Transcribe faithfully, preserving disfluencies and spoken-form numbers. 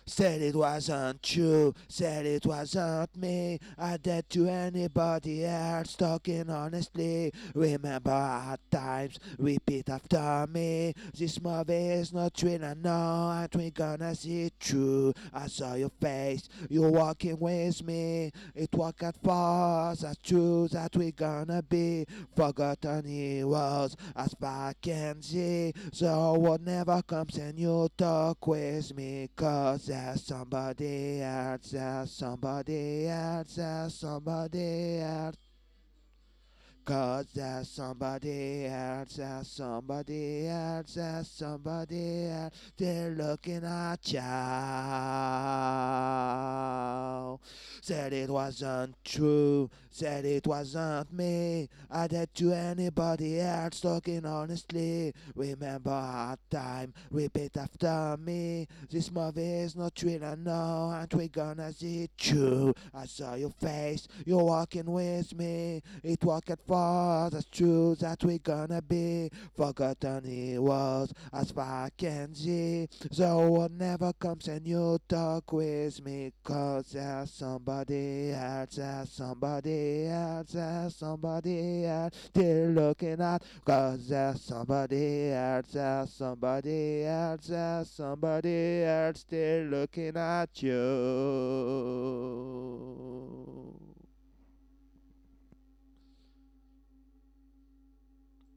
Said it wasn't true, said it wasn't me. I did to anybody else, talking honestly. Remember hard times, repeat after me. This movie is not real, I know, and we gonna see it through. I saw your face, you walking with me. It walked at first, that's true that we gonna be forgotten heroes as far I can see. So what never comes and you talk with me, cause there's somebody else, there's somebody else, there's somebody else. Cause there's somebody else, there's somebody else, there's somebody else. They're looking at you. Said it wasn't true, said it wasn't me. I did to anybody else, talking honestly. Remember hard time, repeat after me. This movie is not real, I know, and we gonna see it through. I saw your face, you're walking with me. It walked far, that's true that we gonna be forgotten heroes as far I can see. So what never comes and you talk with me, cause there's somebody else, there's somebody else, there's somebody else they're looking at, cause there's somebody else, there's somebody else, there's somebody else they're looking at you.